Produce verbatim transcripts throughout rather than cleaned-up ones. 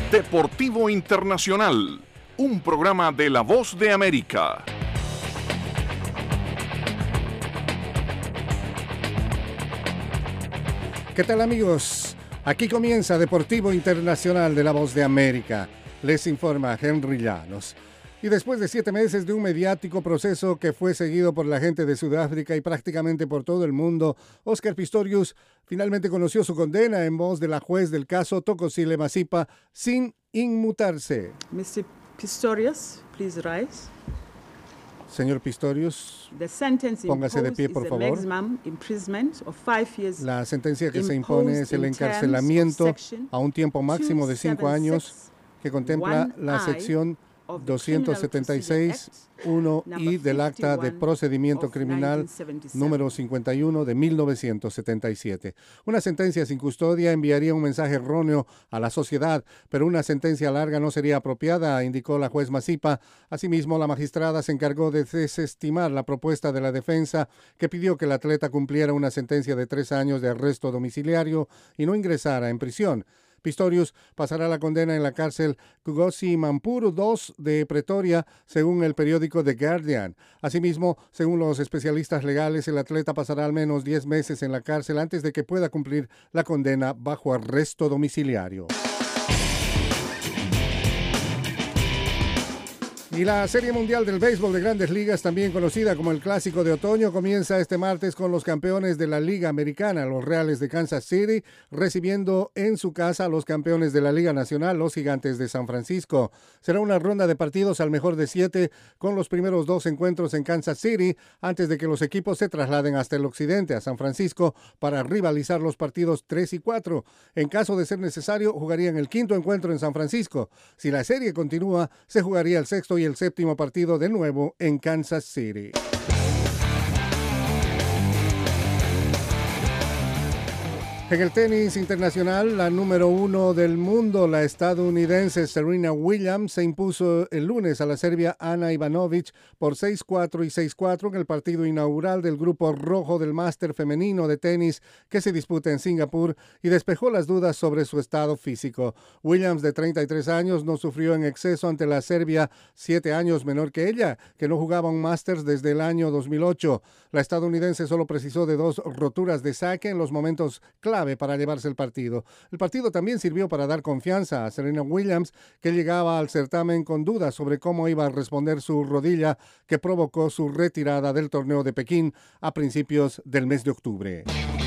Deportivo Internacional, un programa de La Voz de América. ¿Qué tal, amigos? Aquí comienza Deportivo Internacional de La Voz de América. Les informa Henry Llanos. Y después de siete meses de un mediático proceso que fue seguido por la gente de Sudáfrica y prácticamente por todo el mundo, Oscar Pistorius finalmente conoció su condena en voz de la juez del caso Thokozile Masipa sin inmutarse. mister Pistorius, please rise. Señor Pistorius, póngase de pie, por favor. La sentencia que se impone es el encarcelamiento a un tiempo máximo de cinco años que contempla la sección doscientos setenta y seis punto uno i del Acta de Procedimiento Criminal número cincuenta y uno de mil novecientos setenta y siete. Una sentencia sin custodia enviaría un mensaje erróneo a la sociedad, pero una sentencia larga no sería apropiada, indicó la juez Masipa. Asimismo, la magistrada se encargó de desestimar la propuesta de la defensa, que pidió que el atleta cumpliera una sentencia de tres años de arresto domiciliario y no ingresara en prisión. Pistorius pasará la condena en la cárcel Kugosi Mampuru dos de Pretoria, según el periódico The Guardian. Asimismo, según los especialistas legales, el atleta pasará al menos diez meses en la cárcel antes de que pueda cumplir la condena bajo arresto domiciliario. Y la Serie Mundial del Béisbol de Grandes Ligas, también conocida como el Clásico de Otoño, comienza este martes con los campeones de la Liga Americana, los Reales de Kansas City, recibiendo en su casa a los campeones de la Liga Nacional, los Gigantes de San Francisco. Será una ronda de partidos al mejor de siete, con los primeros dos encuentros en Kansas City, antes de que los equipos se trasladen hasta el occidente, a San Francisco, para rivalizar los partidos tres y cuatro. En caso de ser necesario, jugarían el quinto encuentro en San Francisco. Si la serie continúa, se jugaría el sexto y el séptimo partido de nuevo en Kansas City. En el tenis internacional, la número uno del mundo, la estadounidense Serena Williams, se impuso el lunes a la serbia Ana Ivanovic por seis cuatro y seis cuatro en el partido inaugural del grupo rojo del máster femenino de tenis que se disputa en Singapur y despejó las dudas sobre su estado físico. Williams, de treinta y tres años, no sufrió en exceso ante la serbia, siete años menor que ella, que no jugaba un Masters desde el año dos mil ocho. La estadounidense solo precisó de dos roturas de saque en los momentos clave para llevarse el partido. El partido también sirvió para dar confianza a Serena Williams, que llegaba al certamen con dudas sobre cómo iba a responder su rodilla, que provocó su retirada del torneo de Pekín a principios del mes de octubre.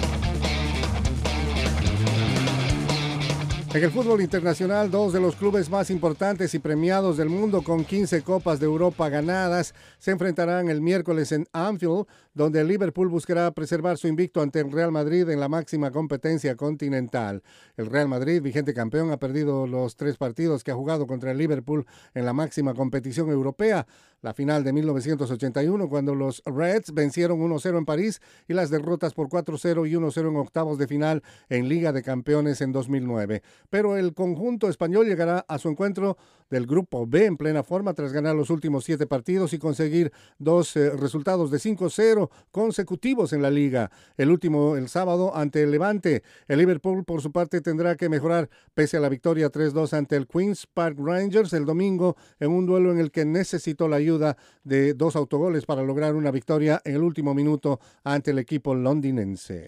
En el fútbol internacional, dos de los clubes más importantes y premiados del mundo, con quince Copas de Europa ganadas, se enfrentarán el miércoles en Anfield, donde el Liverpool buscará preservar su invicto ante el Real Madrid en la máxima competencia continental. El Real Madrid, vigente campeón, ha perdido los tres partidos que ha jugado contra el Liverpool en la máxima competición europea. La final de mil novecientos ochenta y uno, cuando los Reds vencieron uno cero en París, y las derrotas por cuatro cero y uno cero en octavos de final en Liga de Campeones en dos mil nueve. Pero el conjunto español llegará a su encuentro del Grupo B en plena forma tras ganar los últimos siete partidos y conseguir dos eh, resultados de cinco cero consecutivos en la Liga. El último el sábado ante el Levante. El Liverpool, por su parte, tendrá que mejorar pese a la victoria tres dos ante el Queen's Park Rangers el domingo, en un duelo en el que necesitó la ayuda de dos autogoles para lograr una victoria en el último minuto ante el equipo londinense.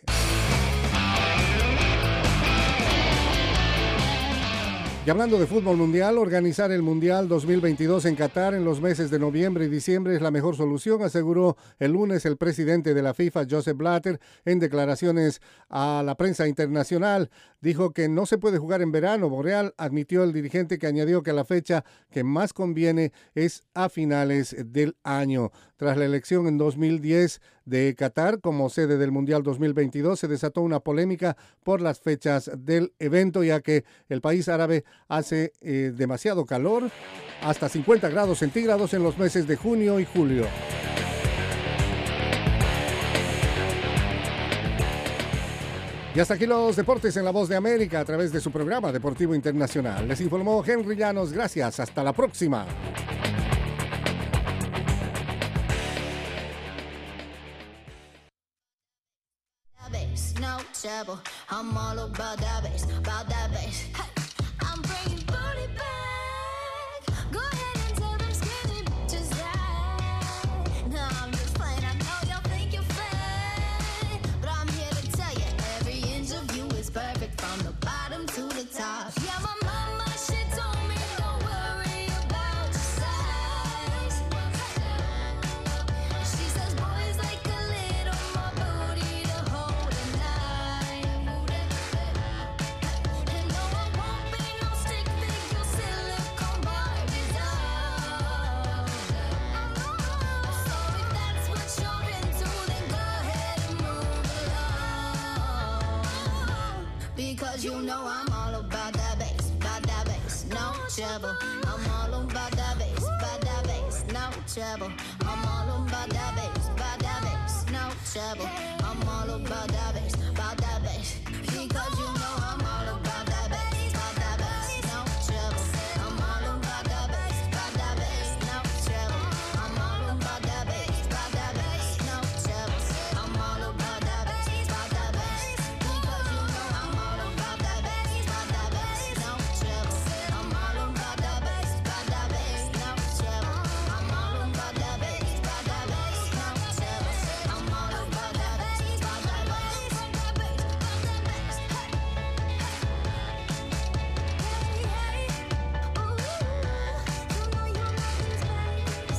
Y hablando de fútbol mundial, organizar el Mundial dos mil veintidós en Qatar en los meses de noviembre y diciembre es la mejor solución, aseguró el lunes el presidente de la FIFA, Joseph Blatter, en declaraciones a la prensa internacional. Dijo que no se puede jugar en verano boreal, admitió el dirigente, que añadió que la fecha que más conviene es a finales del año. Tras la elección en dos mil diez de Qatar como sede del Mundial dos mil veintidós, se desató una polémica por las fechas del evento, ya que el país árabe hace eh, demasiado calor, hasta cincuenta grados centígrados en los meses de junio y julio. Y hasta aquí los deportes en La Voz de América a través de su programa Deportivo Internacional. Les informó Henry Llanos. Gracias. Hasta la próxima. No trouble. I'm all about that bass, about that bass. Hey, I'm bringing booty Because you know I'm all about that bass, about that bass, no trouble. I'm all about that bass, about that bass, no trouble. I'm all about that bass, about that bass, no trouble. I'm all about that bass, about that bass. Because you know I'm all about that bass, about that bass, no trouble. I'm all about that bass, about that bass, no trouble. I'm all about that bass, about that bass, no trouble. I'm all about that bass, about that bass. Because you know I'm all about that bass, about that bass, no trouble. I'm all about that bass, about that bass, no trouble. I'm all about that bass, about that bass, no trouble. I'm all about that bass, about that bass, about that bass, about that bass. Hey, hey, ooh, you know you love this bass.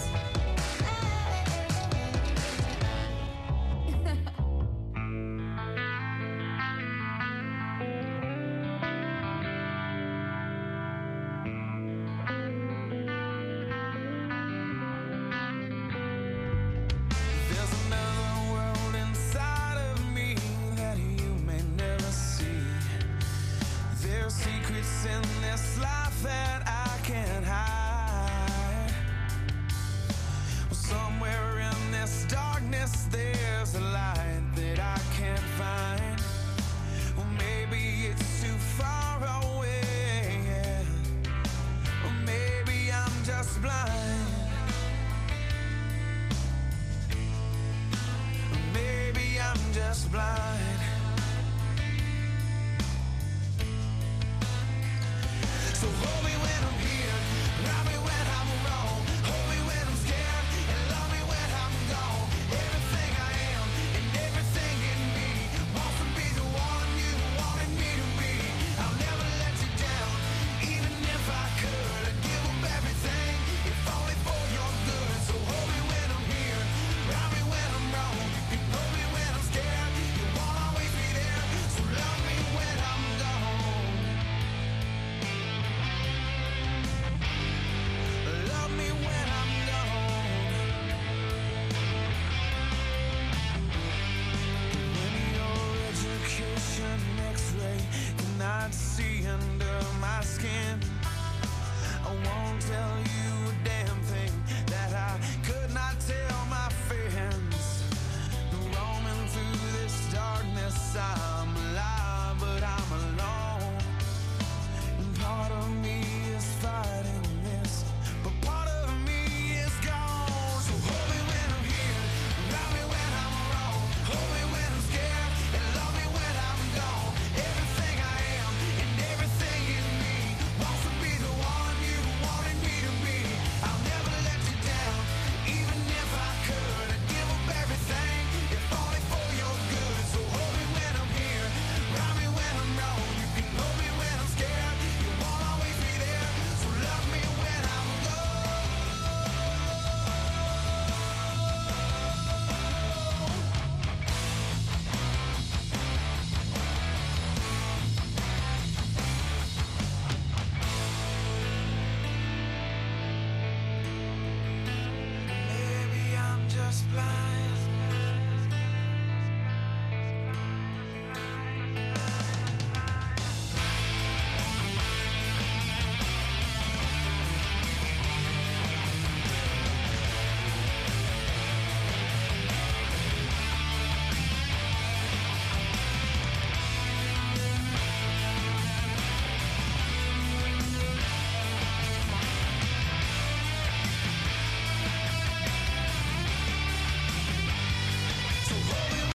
There's another world inside of me that you may never see. There's secrets in this life that I can't hide. Well, somewhere in this darkness there's a light that I can't find. Well, maybe it's too far away, yeah. Or maybe I'm just blind. Maybe I'm just blind.